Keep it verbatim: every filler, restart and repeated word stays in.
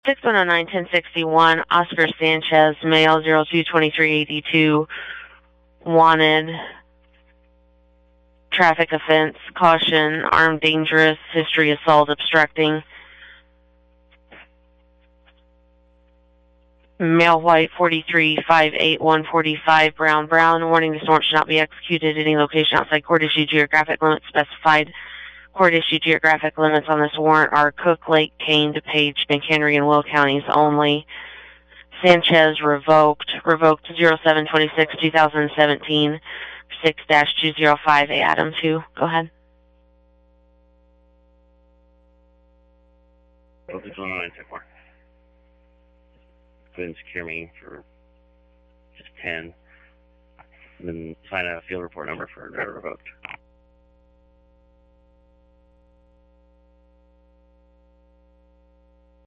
six one zero nine ten sixty-one, Oscar Sanchez, male, zero two twenty-three eighty-two, wanted, traffic offense, caution, armed dangerous, history assault, obstructing. Male, white, forty-three five eight one forty-five, brown, brown. Warning, this warrant should not be executed at any location outside court-issued geographic limits specified. Court-issued geographic limits on this warrant are Cook, Lake, Kane, DuPage, McHenry, and Will counties only. Sanchez revoked. Revoked zero seven twenty-six two thousand seventeen, six dash two zero five A, Adam two. Go ahead. Oh, six one nine, check four. Go ahead and secure me for just ten. And then sign a field report number for driver revoked.